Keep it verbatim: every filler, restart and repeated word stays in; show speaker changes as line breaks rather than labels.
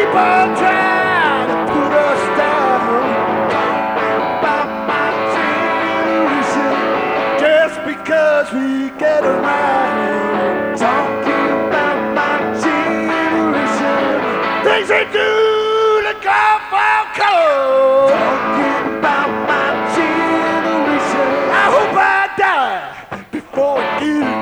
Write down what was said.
keep on trying to put us down. About my generation, just because we get around. Talking about my generation, things they do to go for color. Talking about my generation, I hope I die before you.